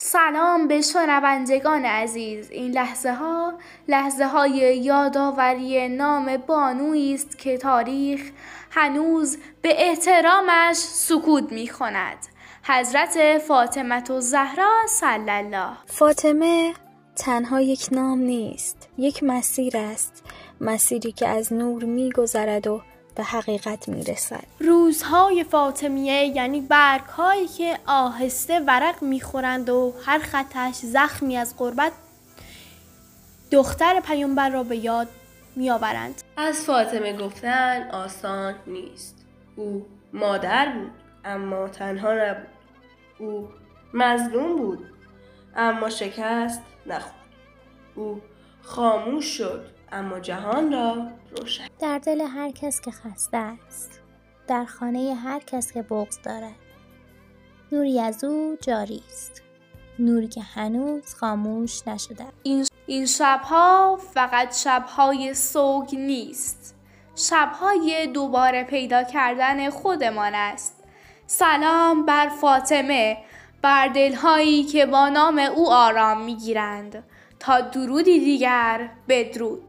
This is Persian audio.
سلام به شنوندگان عزیز. این لحظه های یادآوری نام بانویی است که تاریخ هنوز به احترامش سکوت می کند. حضرت فاطمه الزهرا صلی الله. فاطمه تنها یک نام نیست، یک مسیر است، مسیری که از نور می گذرد و به حقیقت می رسد. روزهای فاطمیه یعنی برگ‌هایی که آهسته ورق می‌خورند و هر خطش زخمی از غربت دختر پیامبر را به یاد می‌آورند. از فاطمه گفتن آسان نیست. او مادر بود اما تنها نبود. او مظلوم بود اما شکست نخورد. او خاموش شد اما جهان را روشن. در دل هر کس که خسته است، در خانه هر کس که بغض دارد، نوری از او جاری است، نوری که هنوز خاموش نشده. این شبها فقط شبهای سوگ نیست، شبهای دوباره پیدا کردن خودمان است. سلام بر فاطمه، بر دلهایی که با نام او آرام میگیرند. تا درودی دیگر، بدرود.